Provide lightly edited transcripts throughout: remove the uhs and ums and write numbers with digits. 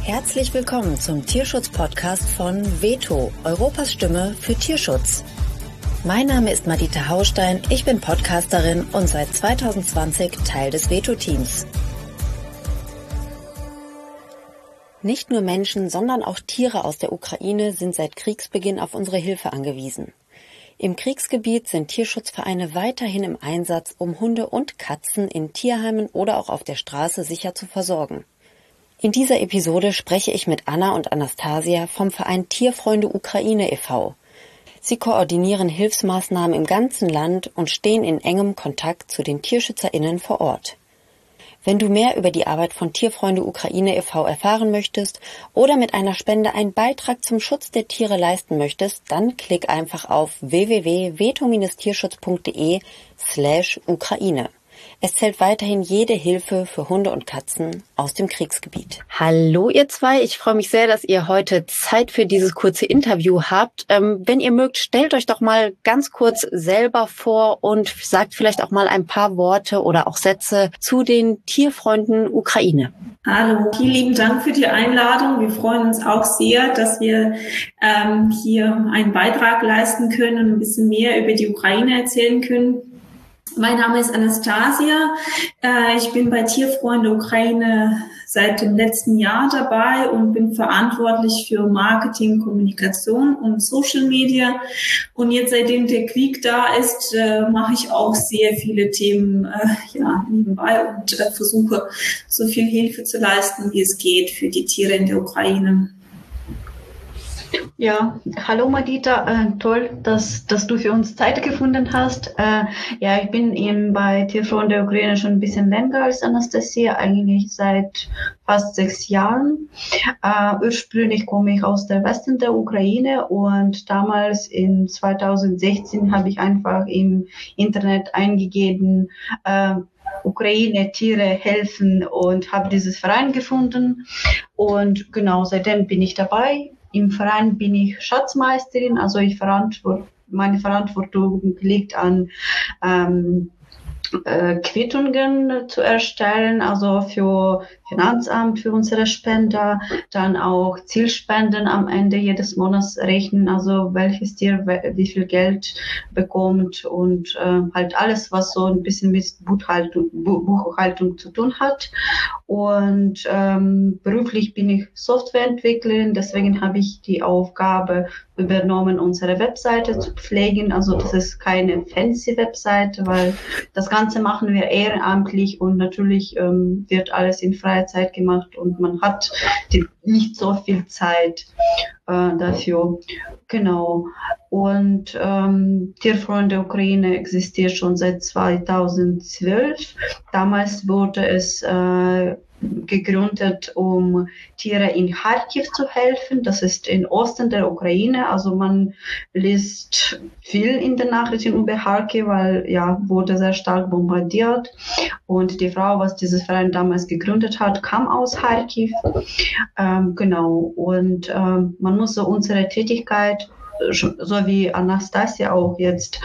Herzlich willkommen zum Tierschutz-Podcast von Veto, Europas Stimme für Tierschutz. Mein Name ist Madita Haustein, ich bin Podcasterin und seit 2020 Teil des Veto-Teams. Nicht nur Menschen, sondern auch Tiere aus der Ukraine sind seit Kriegsbeginn auf unsere Hilfe angewiesen. Im Kriegsgebiet sind Tierschutzvereine weiterhin im Einsatz, um Hunde und Katzen in Tierheimen oder auch auf der Straße sicher zu versorgen. In dieser Episode spreche ich mit Anna und Anastasia vom Verein Tierfreunde Ukraine e.V. Sie koordinieren Hilfsmaßnahmen im ganzen Land und stehen in engem Kontakt zu den TierschützerInnen vor Ort. Wenn du mehr über die Arbeit von Tierfreunde Ukraine e.V. erfahren möchtest oder mit einer Spende einen Beitrag zum Schutz der Tiere leisten möchtest, dann klick einfach auf www.veto-tierschutz.de/Ukraine. Es zählt weiterhin jede Hilfe für Hunde und Katzen aus dem Kriegsgebiet. Hallo ihr zwei, ich freue mich sehr, dass ihr heute Zeit für dieses kurze Interview habt. Wenn ihr mögt, stellt euch doch mal ganz kurz selber vor und sagt vielleicht auch mal ein paar Worte oder auch Sätze zu den Tierfreunden Ukraine. Hallo, vielen lieben Dank für die Einladung. Wir freuen uns auch sehr, dass wir hier einen Beitrag leisten können und ein bisschen mehr über die Ukraine erzählen können. Mein Name ist Anastasia. Ich bin bei Tierfreunde Ukraine seit dem letzten Jahr dabei und bin verantwortlich für Marketing, Kommunikation und Social Media. Und jetzt, seitdem der Krieg da ist, mache ich auch sehr viele Themen nebenbei und versuche, so viel Hilfe zu leisten, wie es geht für die Tiere in der Ukraine. Ja, hallo Madita, toll, dass du für uns Zeit gefunden hast. Ich bin bei Tierfreunde Ukraine schon ein bisschen länger als Anastasia, eigentlich seit fast 6 Jahren. Ursprünglich komme ich aus der Westen der Ukraine und damals in 2016 habe ich einfach im Internet eingegeben, Ukraine, Tiere helfen und habe dieses Verein gefunden und genau, seitdem bin ich dabei. Im Verein bin ich Schatzmeisterin, also meine Verantwortung liegt an Quittungen zu erstellen, also für Finanzamt, für unsere Spender, dann auch Zielspenden am Ende jedes Monats rechnen, also welches Tier wie viel Geld bekommt und halt alles, was so ein bisschen mit Buchhaltung zu tun hat. Und beruflich bin ich Softwareentwicklerin, deswegen habe ich die Aufgabe übernommen, unsere Webseite zu pflegen. Also das ist keine fancy Webseite, weil das Ganze machen wir ehrenamtlich und natürlich wird alles in freier Zeit gemacht und man hat nicht so viel Zeit dafür. Genau. Und Tierfreunde Ukraine existiert schon seit 2012. Damals wurde es gegründet, um Tiere in Kharkiv zu helfen. Das ist im Osten der Ukraine. Also man liest viel in den Nachrichten über Kharkiv, weil wurde sehr stark bombardiert. Und die Frau, was dieses Verein damals gegründet hat, kam aus Kharkiv. Genau. Und man muss so unsere Tätigkeit, so wie Anastasia auch jetzt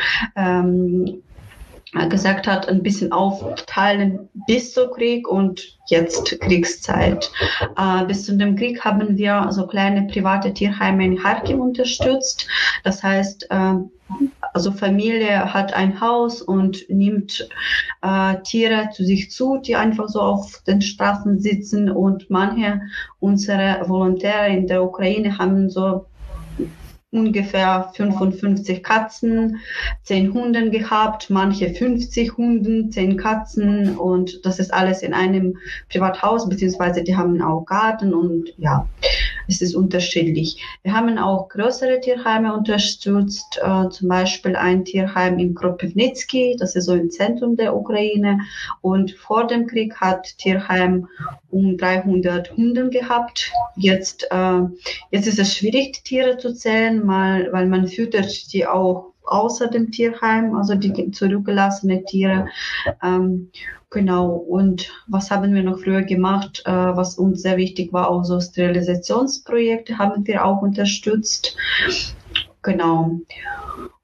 gesagt hat, ein bisschen aufteilen bis zum Krieg und jetzt Kriegszeit. Bis zu dem Krieg haben wir so kleine private Tierheime in Kharkiv unterstützt. Das heißt, also Familie hat ein Haus und nimmt Tiere zu sich zu, die einfach so auf den Straßen sitzen, und manche unserer Volontäre in der Ukraine haben so ungefähr 55 Katzen, 10 Hunden gehabt, manche 50 Hunden, 10 Katzen, und das ist alles in einem Privathaus, beziehungsweise die haben auch Garten und es ist unterschiedlich. Wir haben auch größere Tierheime unterstützt, zum Beispiel ein Tierheim in Kropyvnytsky, das ist so im Zentrum der Ukraine, und vor dem Krieg hat Tierheim um 300 Hunde gehabt. Jetzt ist es schwierig, die Tiere zu zählen, weil man füttert die auch außer dem Tierheim, also die zurückgelassenen Tiere. Genau. Und was haben wir noch früher gemacht, was uns sehr wichtig war, auch so Sterilisationsprojekte haben wir auch unterstützt. Genau.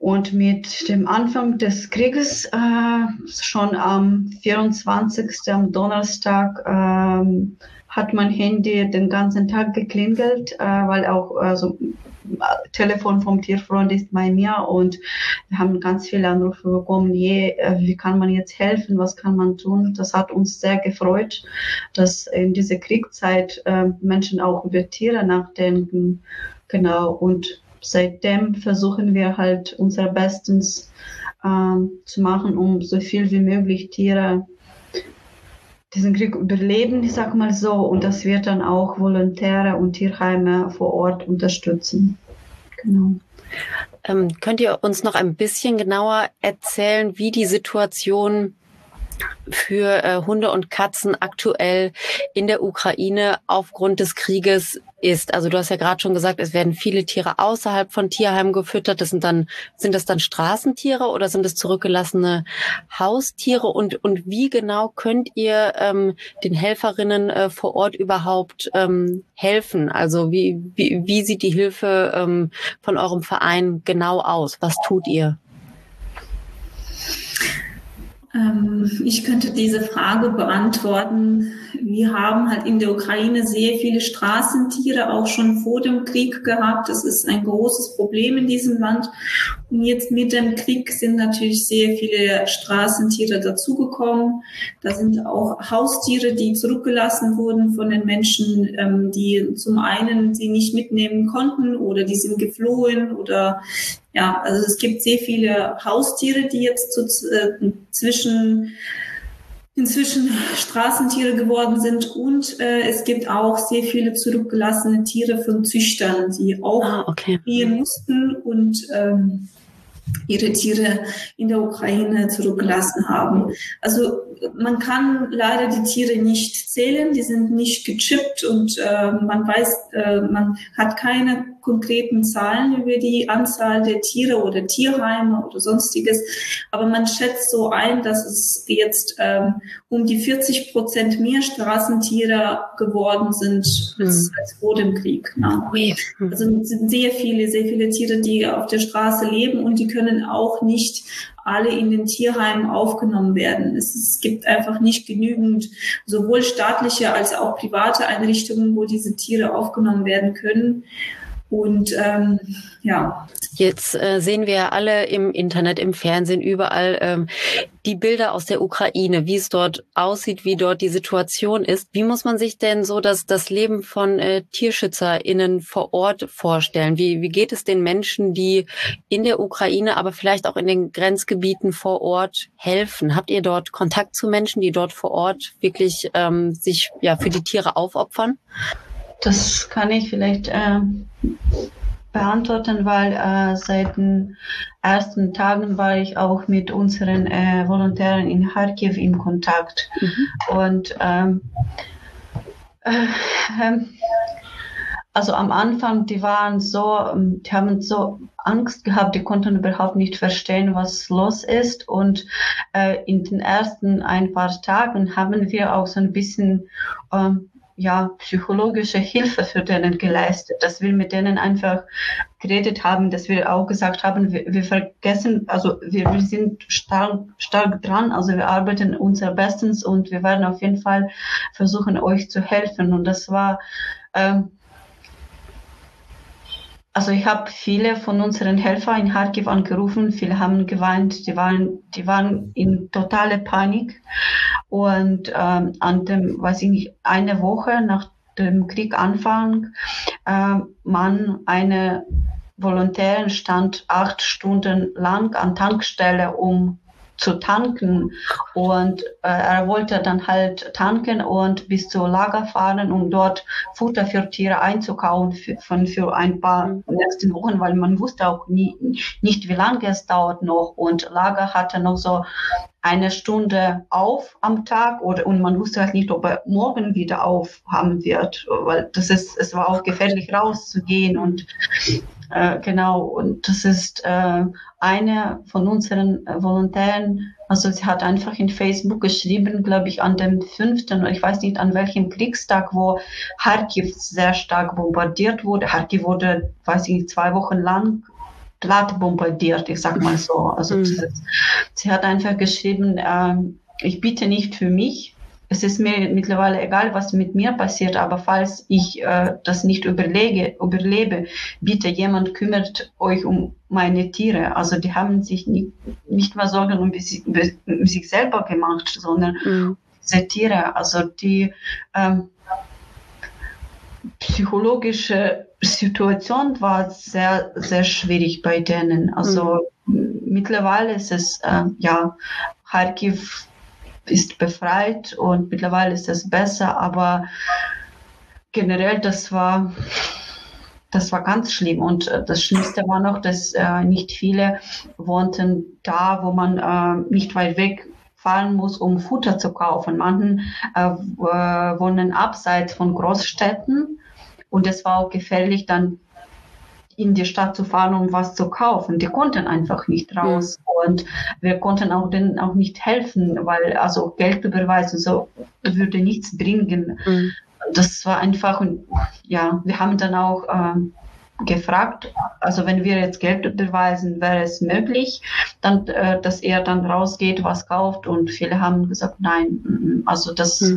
Und mit dem Anfang des Krieges, schon am 24. am Donnerstag, hat mein Handy den ganzen Tag geklingelt, weil auch Telefon vom Tierfreund ist bei mir und wir haben ganz viele Anrufe bekommen, wie kann man jetzt helfen, was kann man tun. Das hat uns sehr gefreut, dass in dieser Kriegszeit Menschen auch über Tiere nachdenken. Genau, und seitdem versuchen wir halt unser Bestes zu machen, um so viel wie möglich Tiere diesen Krieg überleben, ich sag mal so, und das wird dann auch Volontäre und Tierheime vor Ort unterstützen. Genau. Könnt ihr uns noch ein bisschen genauer erzählen, wie die Situation für Hunde und Katzen aktuell in der Ukraine aufgrund des Krieges ist? Also du hast ja gerade schon gesagt, es werden viele Tiere außerhalb von Tierheimen gefüttert. Sind das dann Straßentiere oder sind es zurückgelassene Haustiere? Und wie genau könnt ihr den Helferinnen vor Ort überhaupt helfen? Also wie sieht die Hilfe von eurem Verein genau aus? Was tut ihr? Ich könnte diese Frage beantworten. Wir haben halt in der Ukraine sehr viele Straßentiere auch schon vor dem Krieg gehabt. Das ist ein großes Problem in diesem Land. Und jetzt mit dem Krieg sind natürlich sehr viele Straßentiere dazugekommen. Da sind auch Haustiere, die zurückgelassen wurden von den Menschen, die zum einen sie nicht mitnehmen konnten oder die sind geflohen oder ja, also es gibt sehr viele Haustiere, die jetzt inzwischen Straßentiere geworden sind und es gibt auch sehr viele zurückgelassene Tiere von Züchtern, die auch fliehen mussten und ihre Tiere in der Ukraine zurückgelassen haben. Also man kann leider die Tiere nicht zählen, die sind nicht gechippt und man hat keine konkreten Zahlen über die Anzahl der Tiere oder Tierheime oder sonstiges, aber man schätzt so ein, dass es jetzt um die 40% mehr Straßentiere geworden sind als vor dem Krieg. Ne? Also es sind sehr viele Tiere, die auf der Straße leben und die können auch nicht alle in den Tierheimen aufgenommen werden. Es gibt einfach nicht genügend sowohl staatliche als auch private Einrichtungen, wo diese Tiere aufgenommen werden können. Und ja. Jetzt sehen wir ja alle im Internet, im Fernsehen, überall die Bilder aus der Ukraine, wie es dort aussieht, wie dort die Situation ist. Wie muss man sich denn so das Leben von TierschützerInnen vor Ort vorstellen? Wie geht es den Menschen, die in der Ukraine, aber vielleicht auch in den Grenzgebieten vor Ort helfen? Habt ihr dort Kontakt zu Menschen, die dort vor Ort wirklich sich für die Tiere aufopfern? Das kann ich vielleicht beantworten, weil seit den ersten Tagen war ich auch mit unseren Volontären in Kharkiv in Kontakt. Und also am Anfang, die haben so Angst gehabt, die konnten überhaupt nicht verstehen, was los ist. Und in den ersten ein paar Tagen haben wir auch so ein bisschen psychologische Hilfe für denen geleistet, dass wir mit denen einfach geredet haben, dass wir auch gesagt haben, wir vergessen, also wir sind stark dran, also wir arbeiten unser Bestens und wir werden auf jeden Fall versuchen, euch zu helfen. Und das war also ich habe viele von unseren Helfern in Kharkiv angerufen, viele haben geweint, die waren in totale Panik. Und eine Woche nach dem Krieganfang, eine Volontärin stand 8 Stunden lang an Tankstelle, um zu tanken und er wollte dann halt tanken und bis zur Lager fahren, um dort Futter für Tiere einzukaufen für ein paar nächsten Wochen, weil man wusste auch nicht, wie lange es dauert noch und Lager hatte noch so 1 Stunde auf am Tag und man wusste halt nicht, ob er morgen wieder auf haben wird, weil es war auch gefährlich rauszugehen und genau, und das ist eine von unseren Volontären, also sie hat einfach in Facebook geschrieben, glaube ich, an dem 5., ich weiß nicht an welchem Kriegstag, wo Kharkiv sehr stark bombardiert wurde. Kharkiv wurde, 2 Wochen lang Stadt bombardiert, ich sag mal so. Also sie hat einfach geschrieben, ich bitte nicht für mich. Es ist mir mittlerweile egal, was mit mir passiert, aber falls ich das nicht überlebe, bitte jemand kümmert euch um meine Tiere. Also die haben sich nicht mehr Sorgen um sich selber gemacht, sondern diese Tiere. Also die psychologische Situation war sehr, sehr schwierig bei denen. Also mittlerweile ist es, Kharkiv ist befreit und mittlerweile ist es besser, aber generell das war ganz schlimm. Und das Schlimmste war noch, dass nicht viele wohnten da, wo man nicht weit weg fahren muss, um Futter zu kaufen. Manche wohnen abseits von Großstädten und es war auch gefährlich, dann in die Stadt zu fahren, um was zu kaufen. Die konnten einfach nicht raus und wir konnten auch denen auch nicht helfen, weil also Geld überweisen so würde nichts bringen. Das war einfach, ja, wir haben dann auch gefragt, also wenn wir jetzt Geld überweisen, wäre es möglich, dann, dass er dann rausgeht, was kauft und viele haben gesagt, nein, also das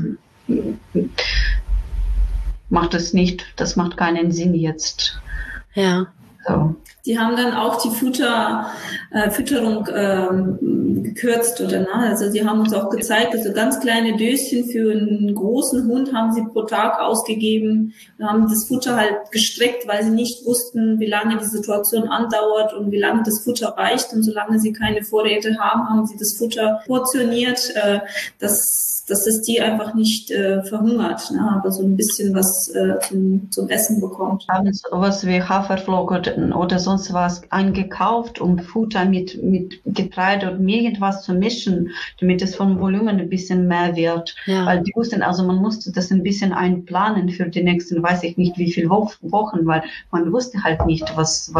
macht es nicht, das macht keinen Sinn jetzt. Ja. So. Die haben dann auch die Fütterung gekürzt, oder? Ne? Also die haben uns auch gezeigt, also ganz kleine Döschen für einen großen Hund haben sie pro Tag ausgegeben, haben das Futter halt gestreckt, weil sie nicht wussten, wie lange die Situation andauert und wie lange das Futter reicht. Und solange sie keine Vorräte haben, haben sie das Futter portioniert, dass es die einfach nicht verhungert, ne? Aber so ein bisschen was zum Essen bekommt. Haben sowas wie Haferflocken oder sonst was eingekauft, um Futter mit Getreide und irgendwas zu mischen, damit es vom Volumen ein bisschen mehr wird. Ja. Weil die wussten, also man musste das ein bisschen einplanen für die nächsten, weiß ich nicht wie viele Wochen, weil man wusste halt nicht, was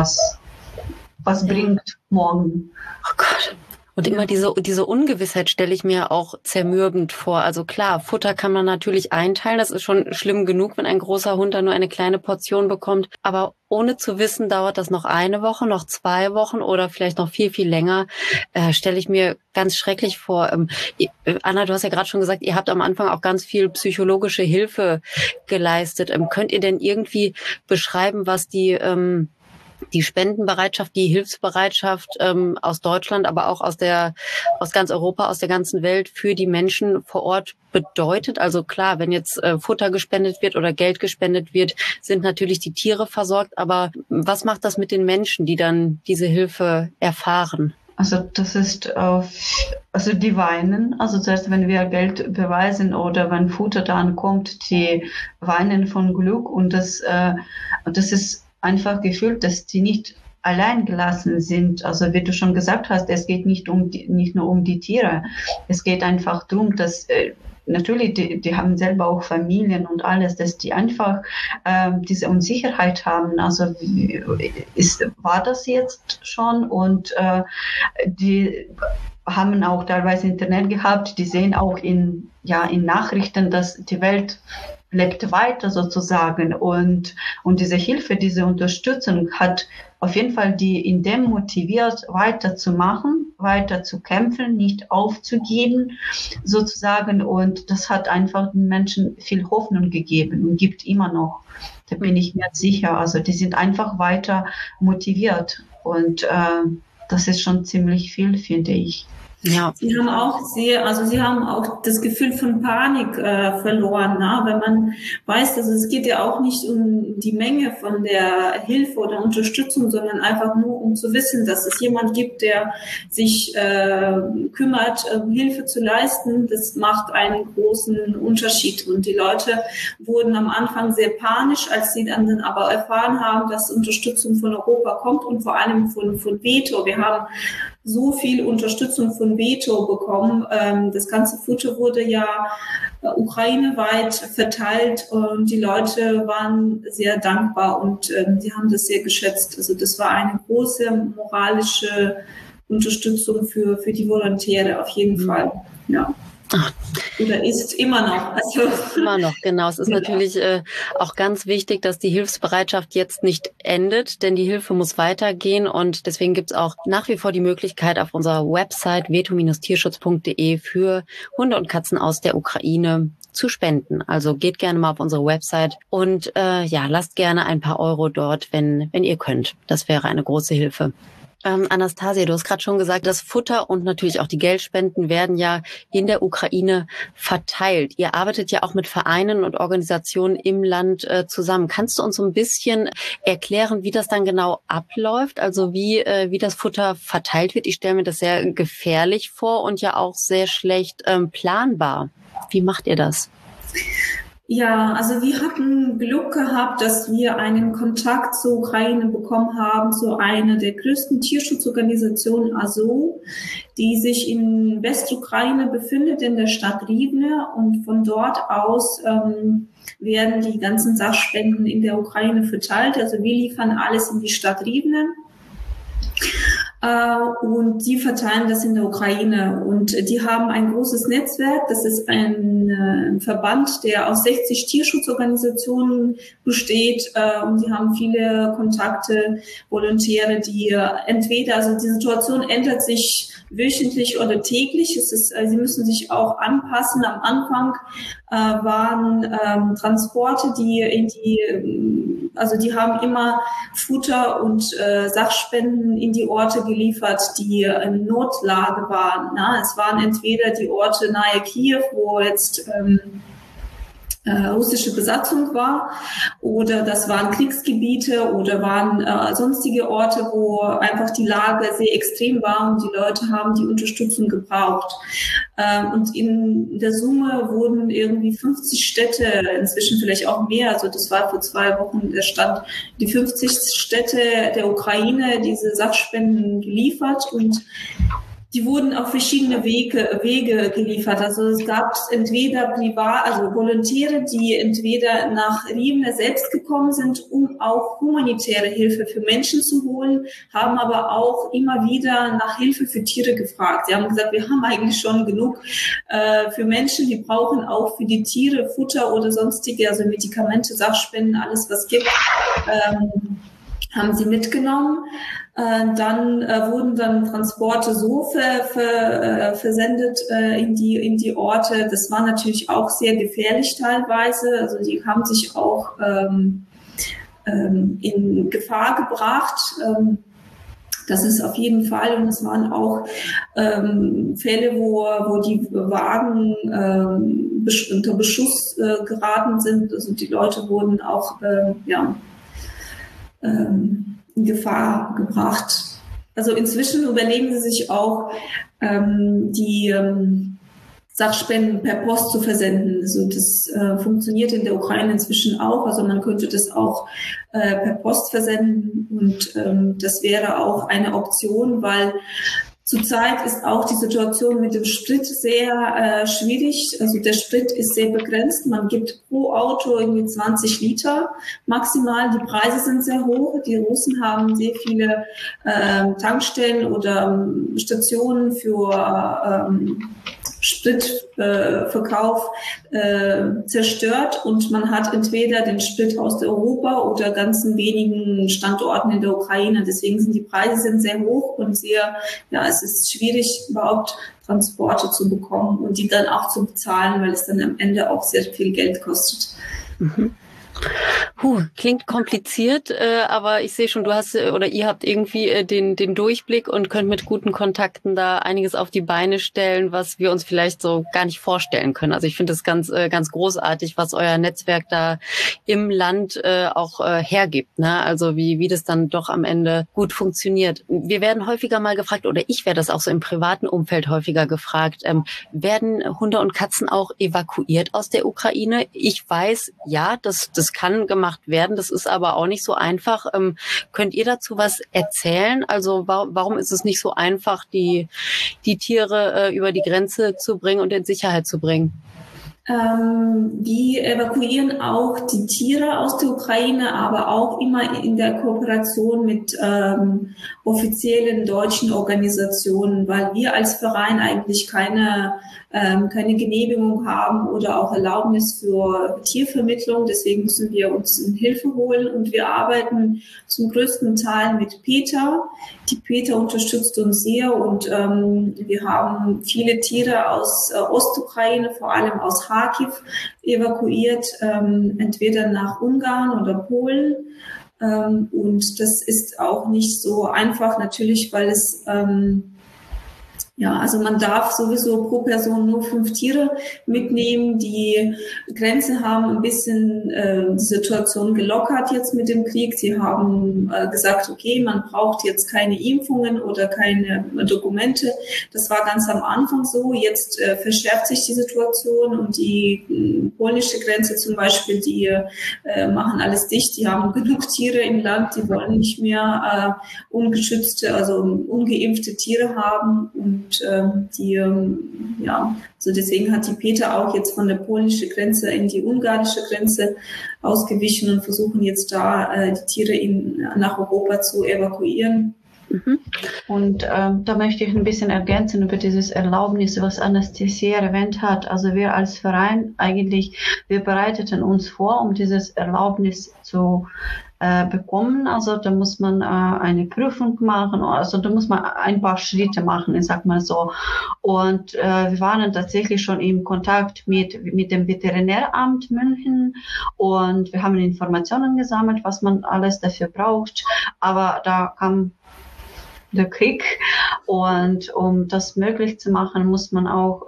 bringt morgen. Oh Gott. Und immer diese Ungewissheit stelle ich mir auch zermürbend vor. Also klar, Futter kann man natürlich einteilen. Das ist schon schlimm genug, wenn ein großer Hund da nur eine kleine Portion bekommt. Aber ohne zu wissen, dauert das noch 1 Woche, noch 2 Wochen oder vielleicht noch viel, viel länger, stelle ich mir ganz schrecklich vor. Anna, du hast ja gerade schon gesagt, ihr habt am Anfang auch ganz viel psychologische Hilfe geleistet. Könnt ihr denn irgendwie beschreiben, was die Spendenbereitschaft, die Hilfsbereitschaft aus Deutschland, aber auch aus ganz Europa, aus der ganzen Welt für die Menschen vor Ort bedeutet? Also klar, wenn jetzt Futter gespendet wird oder Geld gespendet wird, sind natürlich die Tiere versorgt. Aber was macht das mit den Menschen, die dann diese Hilfe erfahren? Also das ist, also die weinen, also zuerst wenn wir Geld überweisen oder wenn Futter dann kommt, die weinen von Glück und das ist einfach gefühlt, dass die nicht allein gelassen sind. Also wie du schon gesagt hast, es geht nicht nur um die Tiere. Es geht einfach darum, dass natürlich die haben selber auch Familien und alles, dass die einfach diese Unsicherheit haben. Also war das jetzt schon? Und die haben auch teilweise Internet gehabt. Die sehen auch in Nachrichten, dass die Welt lebt weiter sozusagen und diese Hilfe, diese Unterstützung hat auf jeden Fall die in dem motiviert, weiterzumachen, weiter zu kämpfen, nicht aufzugeben sozusagen und das hat einfach den Menschen viel Hoffnung gegeben und gibt immer noch. Da bin ich mir sicher. Also die sind einfach weiter motiviert und das ist schon ziemlich viel, finde ich. Ja. Sie haben auch das Gefühl von Panik verloren, ne? Wenn man weiß, dass es geht ja auch nicht um die Menge von der Hilfe oder Unterstützung, sondern einfach nur um zu wissen, dass es jemand gibt, der sich kümmert, Hilfe zu leisten. Das macht einen großen Unterschied. Und die Leute wurden am Anfang sehr panisch, als sie dann aber erfahren haben, dass Unterstützung von Europa kommt und vor allem von Veto. Wir haben so viel Unterstützung von Veto bekommen. Das ganze Futter wurde ja ukraineweit verteilt und die Leute waren sehr dankbar und sie haben das sehr geschätzt. Also das war eine große moralische Unterstützung für die Volontäre auf jeden Fall. Ja. Oder ist immer noch. Also. Immer noch, genau. Es ist natürlich auch ganz wichtig, dass die Hilfsbereitschaft jetzt nicht endet, denn die Hilfe muss weitergehen und deswegen gibt es auch nach wie vor die Möglichkeit auf unserer Website veto-tierschutz.de für Hunde und Katzen aus der Ukraine zu spenden. Also geht gerne mal auf unsere Website und lasst gerne ein paar Euro dort, wenn ihr könnt. Das wäre eine große Hilfe. Anastasia, du hast gerade schon gesagt, das Futter und natürlich auch die Geldspenden werden ja in der Ukraine verteilt. Ihr arbeitet ja auch mit Vereinen und Organisationen im Land zusammen. Kannst du uns so ein bisschen erklären, wie das dann genau abläuft? Also wie das Futter verteilt wird? Ich stelle mir das sehr gefährlich vor und ja auch sehr schlecht planbar. Wie macht ihr das? Ja, also wir hatten Glück gehabt, dass wir einen Kontakt zur Ukraine bekommen haben, zu einer der größten Tierschutzorganisationen ASO, die sich in Westukraine befindet, in der Stadt Rivne. Und von dort aus werden die ganzen Sachspenden in der Ukraine verteilt. Also wir liefern alles in die Stadt Rivne. Und die verteilen das in der Ukraine. Und die haben ein großes Netzwerk. Das ist ein Verband, der aus 60 Tierschutzorganisationen besteht. Und die haben viele Kontakte, Volontäre, die entweder, also die Situation ändert sich wöchentlich oder täglich. Sie müssen sich auch anpassen. Am Anfang waren Transporte, die haben immer Futter und Sachspenden in die Orte geliefert, die in Notlage waren. Es waren entweder die Orte nahe Kiew, wo jetzt russische Besatzung war, oder das waren Kriegsgebiete oder waren sonstige Orte, wo einfach die Lage sehr extrem war und die Leute haben die Unterstützung gebraucht. Und in der Summe wurden irgendwie 50 Städte, inzwischen vielleicht auch mehr, also das war vor 2 Wochen der Stand, die 50 Städte der Ukraine diese Sachspenden geliefert und die wurden auf verschiedene Wege geliefert. Also es gab entweder Volontäre, die entweder nach Rivne selbst gekommen sind, um auch humanitäre Hilfe für Menschen zu holen, haben aber auch immer wieder nach Hilfe für Tiere gefragt. Sie haben gesagt, wir haben eigentlich schon genug für Menschen, die brauchen auch für die Tiere Futter oder sonstige, also Medikamente, Sachspenden, alles was gibt, haben sie mitgenommen. Dann wurden dann Transporte so versendet in die Orte. Das war natürlich auch sehr gefährlich teilweise. Also die haben sich auch in Gefahr gebracht. Das ist auf jeden Fall. Und es waren auch Fälle, wo die Wagen unter Beschuss geraten sind. Also die Leute wurden auch in Gefahr gebracht. Also inzwischen überlegen sie sich auch, die Sachspenden per Post zu versenden. Also das funktioniert in der Ukraine inzwischen auch. Also man könnte das auch per Post versenden und das wäre auch eine Option, weil zurzeit ist auch die Situation mit dem Sprit sehr schwierig. Also der Sprit ist sehr begrenzt. Man gibt pro Auto irgendwie 20 Liter maximal. Die Preise sind sehr hoch. Die Russen haben sehr viele Tankstellen oder Stationen für Spritverkauf zerstört und man hat entweder den Sprit aus Europa oder ganzen wenigen Standorten in der Ukraine. Deswegen sind die Preise sehr hoch und es ist schwierig, überhaupt Transporte zu bekommen und die dann auch zu bezahlen, weil es dann am Ende auch sehr viel Geld kostet. Mhm. Klingt kompliziert, aber ich sehe schon, ihr habt irgendwie den Durchblick und könnt mit guten Kontakten da einiges auf die Beine stellen, was wir uns vielleicht so gar nicht vorstellen können. Also ich finde es ganz großartig, was euer Netzwerk da im Land auch hergibt, ne? Also wie das dann doch am Ende gut funktioniert. Wir werden häufiger mal gefragt, oder ich werde das auch so im privaten Umfeld häufiger gefragt, werden Hunde und Katzen auch evakuiert aus der Ukraine? Ich weiß, ja, das kann gemacht werden. Das ist aber auch nicht so einfach. Könnt ihr dazu was erzählen? Also warum ist es nicht so einfach, die Tiere über die Grenze zu bringen und in Sicherheit zu bringen? Wir evakuieren auch die Tiere aus der Ukraine, aber auch immer in der Kooperation mit offiziellen deutschen Organisationen, weil wir als Verein eigentlich keine keine Genehmigung haben oder auch Erlaubnis für Tiervermittlung. Deswegen müssen wir uns Hilfe holen und wir arbeiten zum größten Teil mit PETA. Die PETA unterstützt uns sehr und wir haben viele Tiere aus Ostukraine, vor allem aus Kharkiv, evakuiert, entweder nach Ungarn oder Polen. Und das ist auch nicht so einfach, natürlich, weil es also man darf sowieso pro Person nur 5 Tiere mitnehmen. Die Grenze haben ein bisschen die Situation gelockert jetzt mit dem Krieg. Sie haben gesagt, okay, man braucht jetzt keine Impfungen oder keine Dokumente. Das war ganz am Anfang so. Jetzt verschärft sich die Situation und die polnische Grenze zum Beispiel, die machen alles dicht. Die haben genug Tiere im Land, die wollen nicht mehr ungeschützte, also ungeimpfte Tiere haben und also deswegen hat die PETA auch jetzt von der polnischen Grenze in die ungarische Grenze ausgewichen und versuchen jetzt da die Tiere nach Europa zu evakuieren. Mhm. Und da möchte ich ein bisschen ergänzen über dieses Erlaubnis, was Anastasia erwähnt hat. Also wir als Verein wir bereiteten uns vor, um dieses Erlaubnis zu bekommen. Also da muss man eine Prüfung machen, also da muss man ein paar Schritte machen, ich sag mal so. Und wir waren tatsächlich schon im Kontakt mit dem Veterinäramt München und wir haben Informationen gesammelt, was man alles dafür braucht. Aber da kam der Krieg und um das möglich zu machen, muss man auch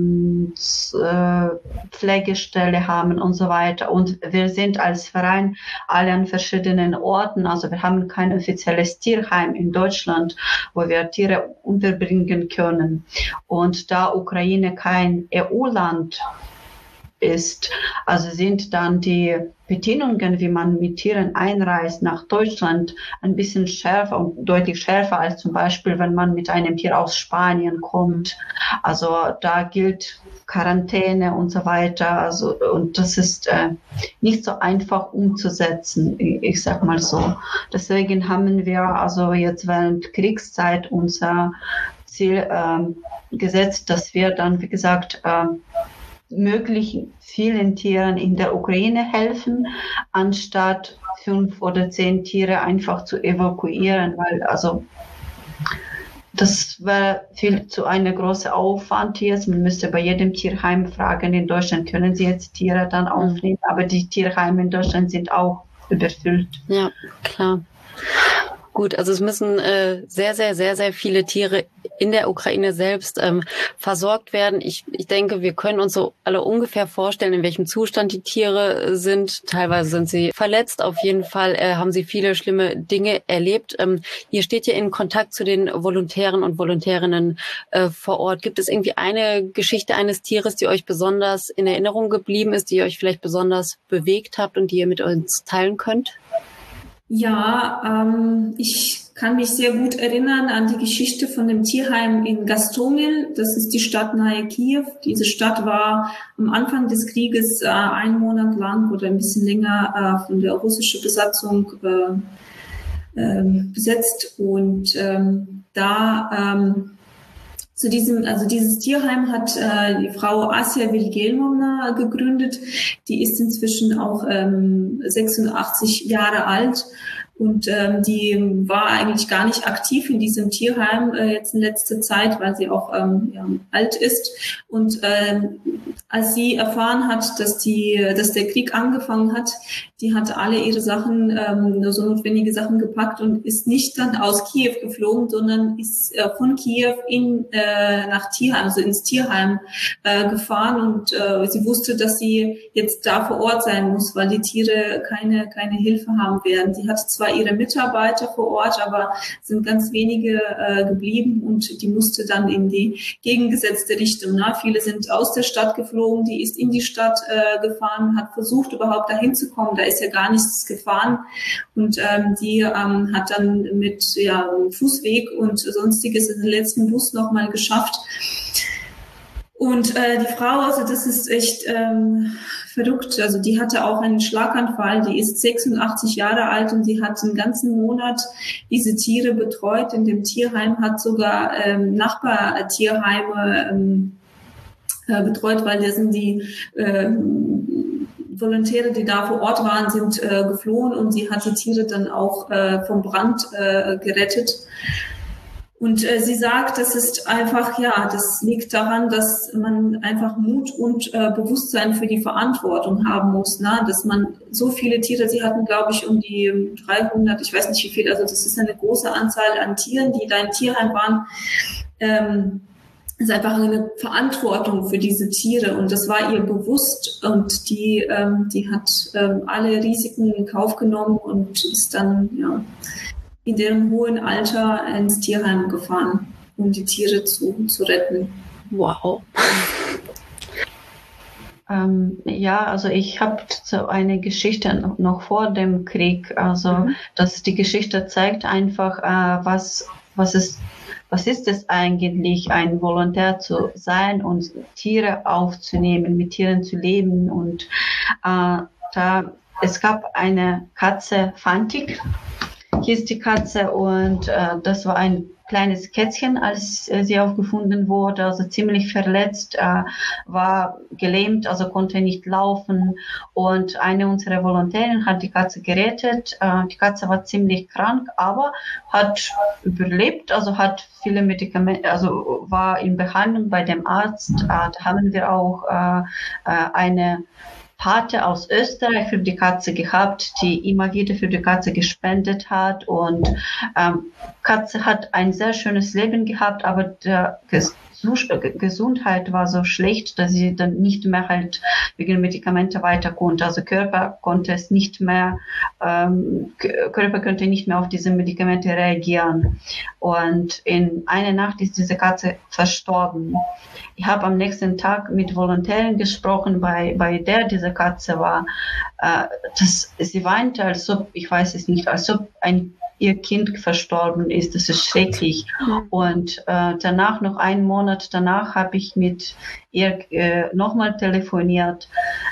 Pflegestelle haben und so weiter. Und wir sind als Verein alle an verschiedenen Orten. Also wir haben kein offizielles Tierheim in Deutschland, wo wir Tiere unterbringen können. Und da Ukraine kein EU-Land ist, also sind dann die Bedingungen, wie man mit Tieren einreist nach Deutschland, ein bisschen schärfer und deutlich schärfer als zum Beispiel, wenn man mit einem Tier aus Spanien kommt. Also da gilt Quarantäne und so weiter. Also und das ist nicht so einfach umzusetzen, ich sag mal so. Deswegen haben wir also jetzt während Kriegszeit unser Ziel gesetzt, dass wir dann, wie gesagt, möglich vielen Tieren in der Ukraine helfen, anstatt 5 oder 10 Tiere einfach zu evakuieren, weil also das wäre viel zu eine große Aufwand jetzt. Man müsste bei jedem Tierheim fragen, in Deutschland können Sie jetzt Tiere dann aufnehmen, aber die Tierheime in Deutschland sind auch überfüllt. Ja, klar. Gut, also es müssen sehr, sehr, sehr, sehr viele Tiere in der Ukraine selbst versorgt werden. Ich denke, wir können uns so alle ungefähr vorstellen, in welchem Zustand die Tiere sind. Teilweise sind sie verletzt. Auf jeden Fall haben sie viele schlimme Dinge erlebt. Ihr steht ja in Kontakt zu den Volontären und Volontärinnen vor Ort. Gibt es irgendwie eine Geschichte eines Tieres, die euch besonders in Erinnerung geblieben ist, die euch vielleicht besonders bewegt habt und die ihr mit uns teilen könnt? Ja, ich kann mich sehr gut erinnern an die Geschichte von dem Tierheim in Gostomel. Das ist die Stadt nahe Kiew. Diese Stadt war am Anfang des Krieges 1 Monat lang oder ein bisschen länger von der russischen Besatzung besetzt. Und dieses Tierheim hat die Frau Asja Wilgelmovna gegründet. Die ist inzwischen auch 86 Jahre alt. Und die war eigentlich gar nicht aktiv in diesem Tierheim jetzt in letzter Zeit, weil sie auch alt ist. Und als sie erfahren hat, dass der Krieg angefangen hat, die hat alle ihre Sachen, nur so notwendige Sachen gepackt und ist nicht dann aus Kiew geflogen, sondern ist von Kiew nach Tierheim, also ins Tierheim gefahren. Und sie wusste, dass sie jetzt da vor Ort sein muss, weil die Tiere keine Hilfe haben werden. Sie hatte zwar ihre Mitarbeiter vor Ort, aber sind ganz wenige geblieben und die musste dann in die gegengesetzte Richtung. Viele sind aus der Stadt geflogen, die ist in die Stadt gefahren, hat versucht überhaupt dahin zu kommen, da ist ja gar nichts gefahren und die hat dann mit Fußweg und sonstiges den letzten Bus nochmal geschafft. Und die Frau, also das ist echt verrückt. Also die hatte auch einen Schlaganfall. Die ist 86 Jahre alt und die hat einen ganzen Monat diese Tiere betreut in dem Tierheim, hat sogar Nachbartierheime betreut, weil da sind die Volontäre, die da vor Ort waren, sind geflohen und sie hat die Tiere dann auch vom Brand gerettet. Und sie sagt, das ist einfach, ja, das liegt daran, dass man einfach Mut und Bewusstsein für die Verantwortung haben muss, ne? Dass man so viele Tiere, sie hatten, glaube ich, um die 300, ich weiß nicht wie viel, also das ist eine große Anzahl an Tieren, die da im Tierheim waren. Es ist einfach eine Verantwortung für diese Tiere und das war ihr bewusst und die hat alle Risiken in Kauf genommen und ist dann, ja, in ihrem hohen Alter ins Tierheim gefahren, um die Tiere zu retten. Wow. Ja, also ich habe so eine Geschichte noch vor dem Krieg, also dass die Geschichte zeigt einfach, was ist es eigentlich, ein Volontär zu sein und Tiere aufzunehmen, mit Tieren zu leben und es gab eine Katze, Fantik hieß die Katze und das war ein kleines Kätzchen, als sie aufgefunden wurde, also ziemlich verletzt, war gelähmt, also konnte nicht laufen und eine unserer Volontärinnen hat die Katze gerettet. Die Katze war ziemlich krank, aber hat überlebt, also hat viele Medikamente, also war in Behandlung bei dem Arzt. Da haben wir auch eine Pate aus Österreich für die Katze gehabt, die immer wieder für die Katze gespendet hat und Katze hat ein sehr schönes Leben gehabt, aber der Gesundheit war so schlecht, dass sie dann nicht mehr halt wegen Medikamente weiter konnte. Also Körper konnte nicht mehr auf diese Medikamente reagieren. Und in einer Nacht ist diese Katze verstorben. Ich habe am nächsten Tag mit Volontären gesprochen, bei der diese Katze war. Sie weinte, als ob ihr Kind verstorben ist. Das ist schrecklich. Und danach, noch einen Monat danach, habe ich mit ihr nochmal telefoniert.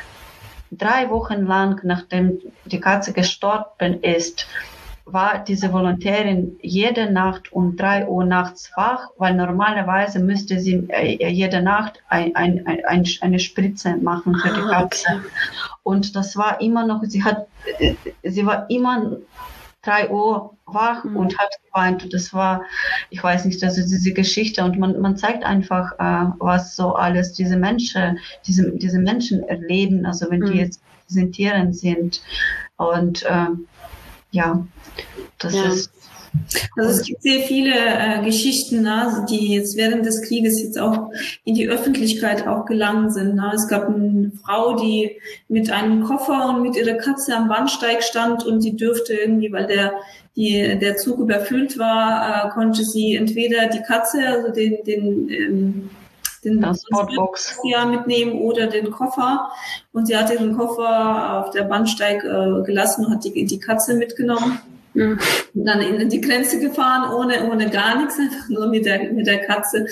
3 Wochen lang, nachdem die Katze gestorben ist, war diese Volontärin jede Nacht um 3 Uhr nachts wach, weil normalerweise müsste sie jede Nacht eine Spritze machen für die Katze. Und das war immer noch, sie war immer 3 Uhr wach und hat geweint. Das war, ich weiß nicht, also diese Geschichte und man zeigt einfach, was so alles diese Menschen erleben, also wenn die jetzt diesen Tieren sind. Und ja, das ist. Also es gibt sehr viele Geschichten, ne, die jetzt während des Krieges jetzt auch in die Öffentlichkeit auch gelangt sind. Ne. Es gab eine Frau, die mit einem Koffer und mit ihrer Katze am Bahnsteig stand und die dürfte irgendwie, weil der Zug überfüllt war, konnte sie entweder die Katze, also den Transportbox mitnehmen oder den Koffer. Und sie hat ihren Koffer auf der Bahnsteig gelassen und hat die Katze mitgenommen. Und dann in die Grenze gefahren, ohne gar nichts, einfach nur mit der Katze.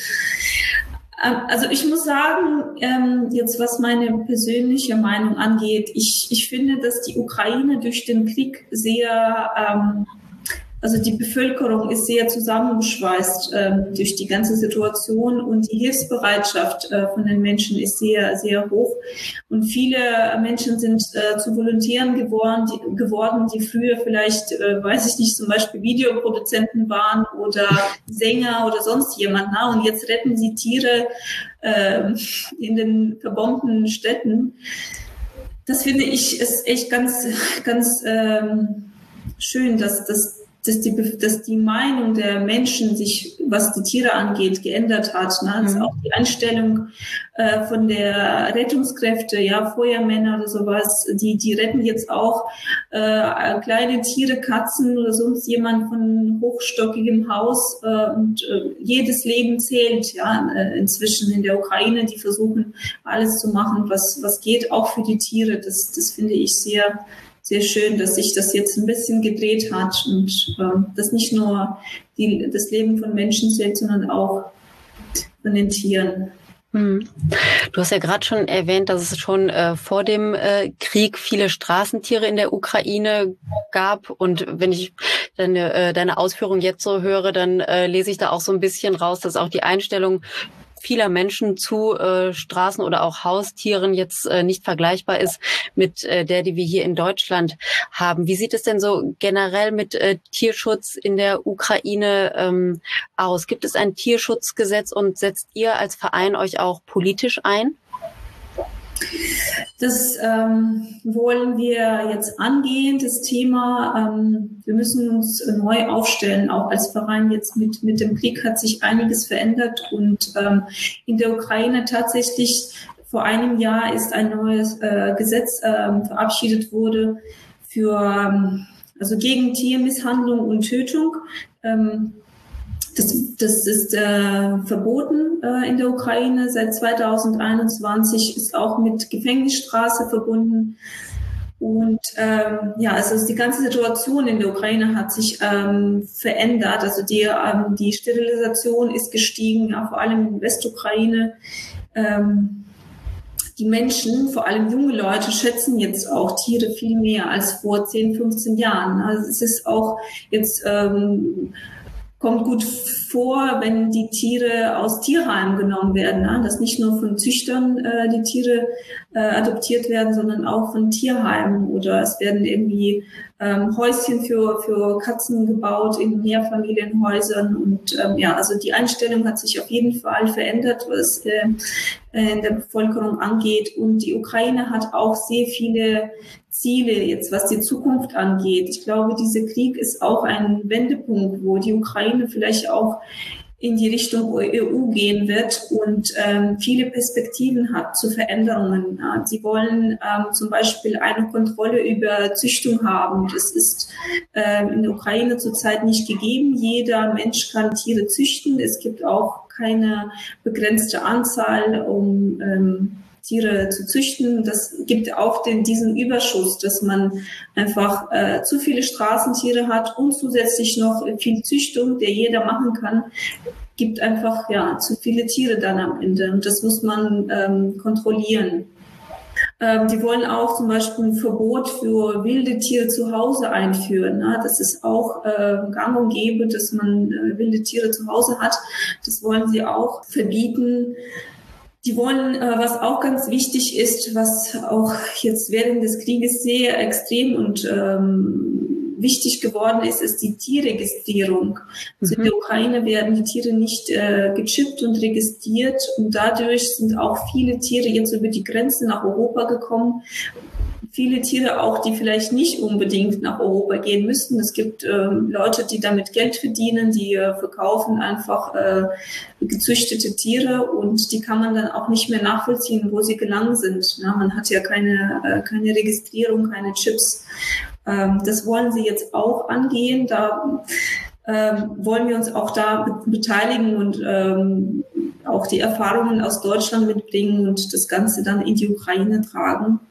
Also ich muss sagen, jetzt was meine persönliche Meinung angeht, ich finde, dass die Ukraine durch den Krieg sehr, also die Bevölkerung ist sehr zusammengeschweißt durch die ganze Situation und die Hilfsbereitschaft von den Menschen ist sehr, sehr hoch. Und viele Menschen sind zu Volontären geworden, die früher vielleicht, weiß ich nicht, zum Beispiel Videoproduzenten waren oder Sänger oder sonst jemand. Na? Und jetzt retten sie Tiere in den verbombten Städten. Das finde ich ist echt ganz, ganz schön, dass die Meinung der Menschen sich, was die Tiere angeht, geändert hat. Ne? Also auch die Einstellung von der Rettungskräfte, ja, Feuermänner oder sowas, die retten jetzt auch kleine Tiere, Katzen oder sonst jemand von hochstockigem Haus und jedes Leben zählt, ja, inzwischen in der Ukraine. Die versuchen alles zu machen, was geht, auch für die Tiere. Das finde ich sehr, sehr schön, dass sich das jetzt ein bisschen gedreht hat und dass nicht nur das Leben von Menschen zählt, sondern auch von den Tieren. Du hast ja gerade schon erwähnt, dass es schon vor dem Krieg viele Straßentiere in der Ukraine gab. Und wenn ich deine Ausführungen jetzt so höre, dann lese ich da auch so ein bisschen raus, dass auch die Einstellung vieler Menschen zu Straßen oder auch Haustieren jetzt nicht vergleichbar ist mit der, die wir hier in Deutschland haben. Wie sieht es denn so generell mit Tierschutz in der Ukraine aus? Gibt es ein Tierschutzgesetz und setzt ihr als Verein euch auch politisch ein? Das wollen wir jetzt angehen, das Thema. Wir müssen uns neu aufstellen, auch als Verein. Jetzt mit dem Krieg hat sich einiges verändert und in der Ukraine tatsächlich vor einem Jahr ist ein neues Gesetz verabschiedet wurde für also gegen Tiermisshandlung und Tötung. Das ist verboten in der Ukraine. Seit 2021 ist auch mit Gefängnisstrafe verbunden. Und also die ganze Situation in der Ukraine hat sich verändert. Also die Sterilisation ist gestiegen, vor allem in Westukraine. Die Menschen, vor allem junge Leute, schätzen jetzt auch Tiere viel mehr als vor 10, 15 Jahren. Also es ist auch jetzt kommt gut vor, wenn die Tiere aus Tierheimen genommen werden, dass nicht nur von Züchtern die Tiere adoptiert werden, sondern auch von Tierheimen oder es werden irgendwie Häuschen für Katzen gebaut in Mehrfamilienhäusern und also die Einstellung hat sich auf jeden Fall verändert, was in der Bevölkerung angeht und die Ukraine hat auch sehr viele Ziele jetzt, was die Zukunft angeht. Ich glaube, dieser Krieg ist auch ein Wendepunkt, wo die Ukraine vielleicht auch in die Richtung EU gehen wird und viele Perspektiven hat zu Veränderungen. Sie wollen zum Beispiel eine Kontrolle über Züchtung haben. Das ist in der Ukraine zurzeit nicht gegeben. Jeder Mensch kann Tiere züchten. Es gibt auch keine begrenzte Anzahl, um Tiere zu züchten. Das gibt auch diesen Überschuss, dass man einfach zu viele Straßentiere hat und zusätzlich noch viel Züchtung, der jeder machen kann, gibt einfach zu viele Tiere dann am Ende. Und das muss man kontrollieren. Die wollen auch zum Beispiel ein Verbot für wilde Tiere zu Hause einführen. Das ist auch gang und gäbe, dass man wilde Tiere zu Hause hat. Das wollen sie auch verbieten. Die wollen, was auch ganz wichtig ist, was auch jetzt während des Krieges sehr extrem und wichtig geworden ist die Tierregistrierung. Also in der Ukraine werden die Tiere nicht gechippt und registriert und dadurch sind auch viele Tiere jetzt über die Grenze nach Europa gekommen. Viele Tiere auch, die vielleicht nicht unbedingt nach Europa gehen müssten. Es gibt Leute, die damit Geld verdienen, die verkaufen einfach gezüchtete Tiere und die kann man dann auch nicht mehr nachvollziehen, wo sie gelangt sind. Man hat ja keine Registrierung, keine Chips. Das wollen sie jetzt auch angehen. Da wollen wir uns auch da beteiligen und auch die Erfahrungen aus Deutschland mitbringen und das Ganze dann in die Ukraine tragen.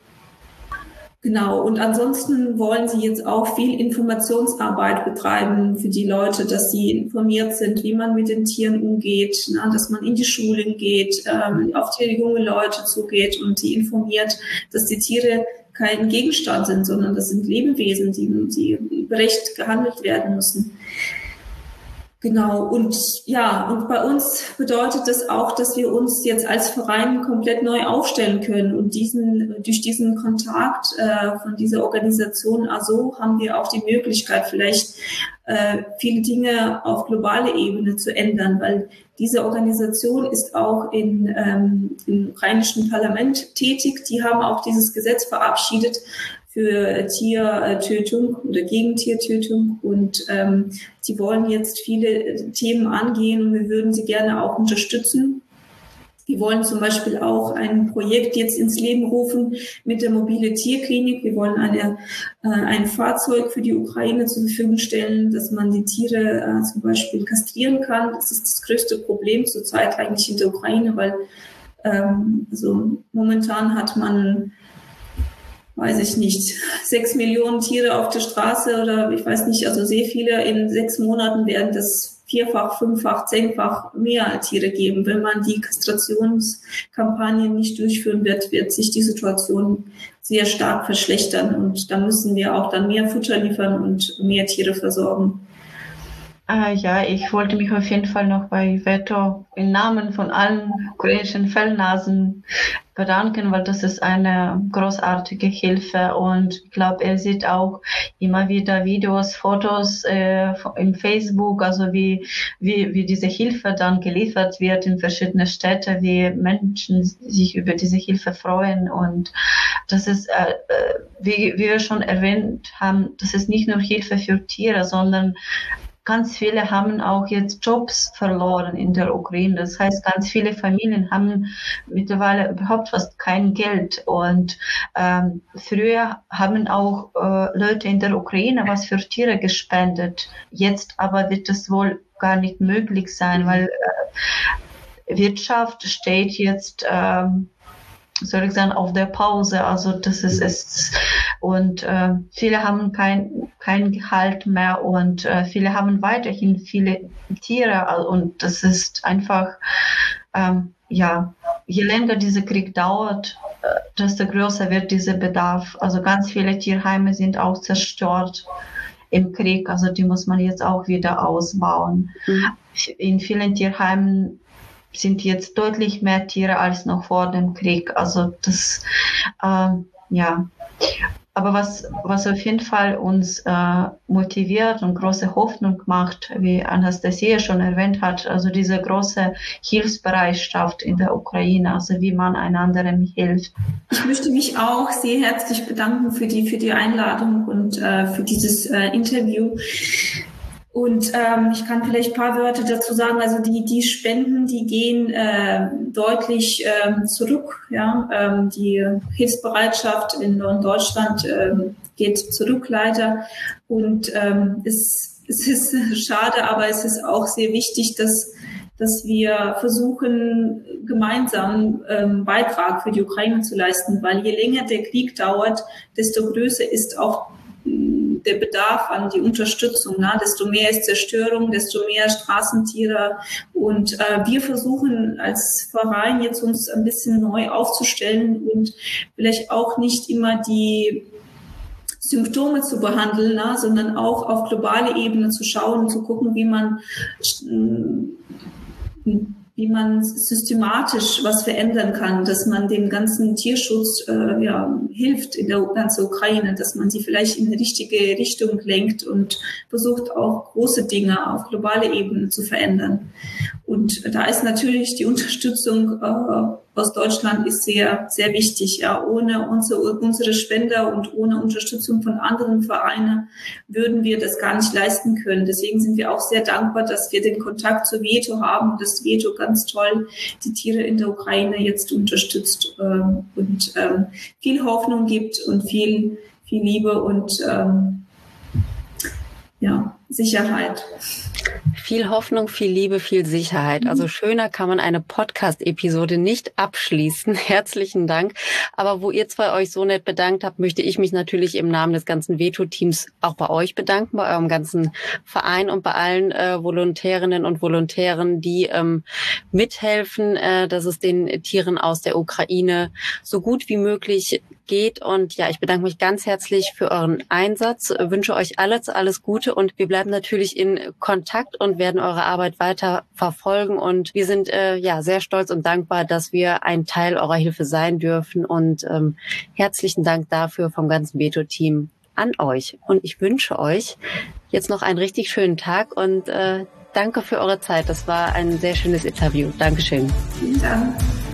Genau, und ansonsten wollen sie jetzt auch viel Informationsarbeit betreiben für die Leute, dass sie informiert sind, wie man mit den Tieren umgeht, dass man in die Schulen geht, auf die junge Leute zugeht und die informiert, dass die Tiere kein Gegenstand sind, sondern das sind Lebewesen, die gerecht gehandelt werden müssen. Genau, und bei uns bedeutet das auch, dass wir uns jetzt als Verein komplett neu aufstellen können und durch diesen Kontakt von dieser Organisation ASO haben wir auch die Möglichkeit, vielleicht viele Dinge auf globaler Ebene zu ändern, weil diese Organisation ist auch im ukrainischen Parlament tätig. Die haben auch dieses Gesetz verabschiedet für Tiertötung oder gegen Tiertötung und sie wollen jetzt viele Themen angehen und wir würden sie gerne auch unterstützen. Wir wollen zum Beispiel auch ein Projekt jetzt ins Leben rufen mit der mobile Tierklinik. Wir wollen ein Fahrzeug für die Ukraine zur Verfügung stellen, dass man die Tiere zum Beispiel kastrieren kann. Das ist das größte Problem zurzeit eigentlich in der Ukraine, weil momentan hat man 6 Millionen Tiere auf der Straße oder ich weiß nicht, also sehr viele. In 6 Monaten werden das 4-fach, 5-fach, 10-fach mehr Tiere geben. Wenn man die Kastrationskampagnen nicht durchführen wird, wird sich die Situation sehr stark verschlechtern und da müssen wir auch dann mehr Futter liefern und mehr Tiere versorgen. Ja, ich wollte mich auf jeden Fall noch bei Veto im Namen von allen ukrainischen Fellnasen bedanken, weil das ist eine großartige Hilfe und ich glaube, er sieht auch immer wieder Videos, Fotos im Facebook, also wie diese Hilfe dann geliefert wird in verschiedene Städte, wie Menschen sich über diese Hilfe freuen und das ist, wie wir schon erwähnt haben, das ist nicht nur Hilfe für Tiere, sondern ganz viele haben auch jetzt Jobs verloren in der Ukraine. Das heißt, ganz viele Familien haben mittlerweile überhaupt fast kein Geld. Und früher haben auch Leute in der Ukraine was für Tiere gespendet. Jetzt aber wird das wohl gar nicht möglich sein, weil Wirtschaft steht jetzt soll ich sagen, auf der Pause. Also das ist es. Und viele haben kein Gehalt mehr und viele haben weiterhin viele Tiere. Und das ist einfach, je länger dieser Krieg dauert, desto größer wird dieser Bedarf. Also ganz viele Tierheime sind auch zerstört im Krieg. Also die muss man jetzt auch wieder ausbauen. In vielen Tierheimen sind jetzt deutlich mehr Tiere als noch vor dem Krieg. Also das, Aber was auf jeden Fall uns motiviert und große Hoffnung macht, wie Anastasia schon erwähnt hat, also diese große Hilfsbereitschaft in der Ukraine, also wie man einander hilft. Ich möchte mich auch sehr herzlich bedanken für die Einladung und für dieses Interview. Und ich kann vielleicht ein paar Wörter dazu sagen. Also die Spenden, die gehen deutlich zurück. Ja? Die Hilfsbereitschaft in Deutschland geht zurück leider. Und es ist schade, aber es ist auch sehr wichtig, dass wir versuchen, gemeinsam Beitrag für die Ukraine zu leisten. Weil je länger der Krieg dauert, desto größer ist auch der Bedarf an die Unterstützung, desto mehr ist Zerstörung, desto mehr Straßentiere. Und wir versuchen als Verein jetzt uns ein bisschen neu aufzustellen und vielleicht auch nicht immer die Symptome zu behandeln, sondern auch auf globale Ebene zu schauen und zu gucken, wie man systematisch was verändern kann, dass man dem ganzen Tierschutz hilft in der ganzen Ukraine, dass man sie vielleicht in die richtige Richtung lenkt und versucht auch große Dinge auf globale Ebene zu verändern. Und da ist natürlich die Unterstützung aus Deutschland ist sehr, sehr wichtig. Ja, ohne unsere Spender und ohne Unterstützung von anderen Vereinen würden wir das gar nicht leisten können. Deswegen sind wir auch sehr dankbar, dass wir den Kontakt zu Veto haben und dass Veto ganz toll die Tiere in der Ukraine jetzt unterstützt und viel Hoffnung gibt und viel Liebe und Sicherheit. Viel Hoffnung, viel Liebe, viel Sicherheit. Also schöner kann man eine Podcast-Episode nicht abschließen. Herzlichen Dank. Aber wo ihr zwei euch so nett bedankt habt, möchte ich mich natürlich im Namen des ganzen Veto-Teams auch bei euch bedanken, bei eurem ganzen Verein und bei allen Volontärinnen und Volontären, die mithelfen, dass es den Tieren aus der Ukraine so gut wie möglich geht. Und ja, ich bedanke mich ganz herzlich für euren Einsatz, wünsche euch alles Gute und wir bleiben natürlich in Kontakt und werden eure Arbeit weiter verfolgen. Und wir sind sehr stolz und dankbar, dass wir ein Teil eurer Hilfe sein dürfen. Und herzlichen Dank dafür vom ganzen Veto-Team an euch. Und ich wünsche euch jetzt noch einen richtig schönen Tag und danke für eure Zeit. Das war ein sehr schönes Interview. Dankeschön. Vielen Dank.